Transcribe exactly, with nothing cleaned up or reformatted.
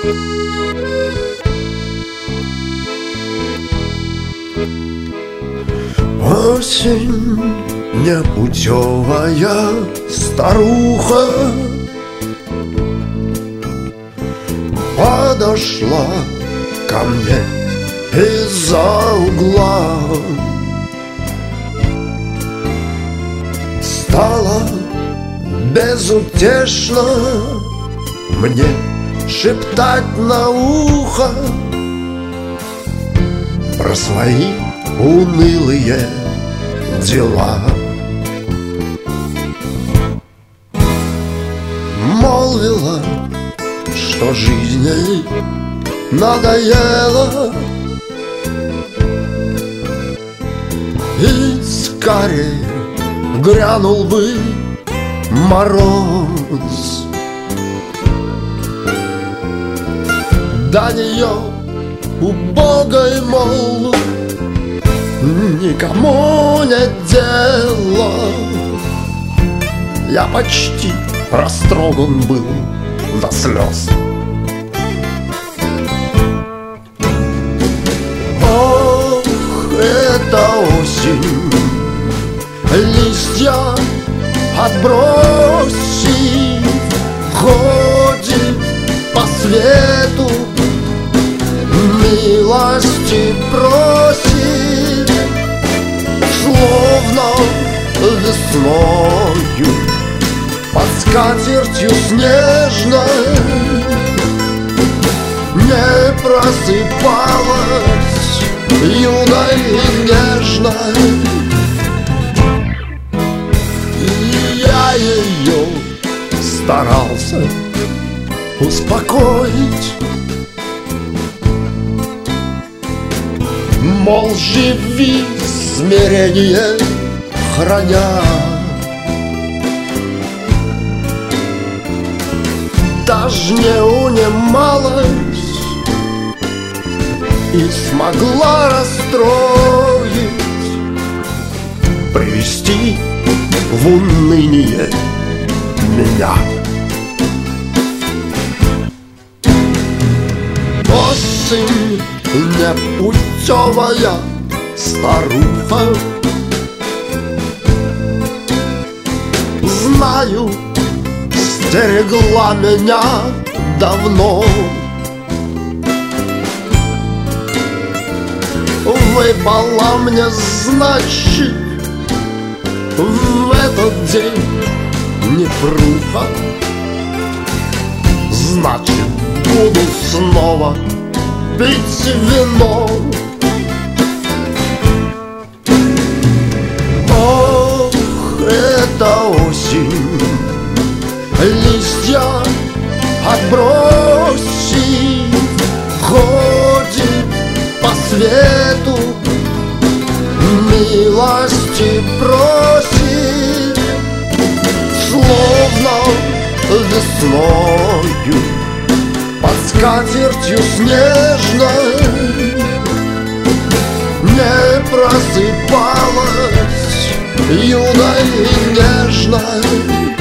Осень, непутевая старуха, подошла ко мне из-за угла. Стало безутешно мне шептать на ухо про свои унылые дела. Молвила, что жизнь ей надоела, и скорее грянул бы мороз. До нее убогой, мол, никому нет дела. Я почти растроган был до слез. Ох, это осень, листья отбросив, ходит по свету, милости просит, словно весною под скатертью снежной не просыпалась юной и нежной. И я ее старался успокоить, мол, живи, смирение храня. Даже не унималась и смогла расстроить, привести в уныние меня. Осень, непутевая старуха, знаю, стерегла меня давно. Выпала мне, значит, в этот день непруха. Значит, буду снова пить вино. Ох, это осень, листья отбросив, ходит по свету, милости просит, словно весною под скатертью снежной не просыпалась юной и нежной.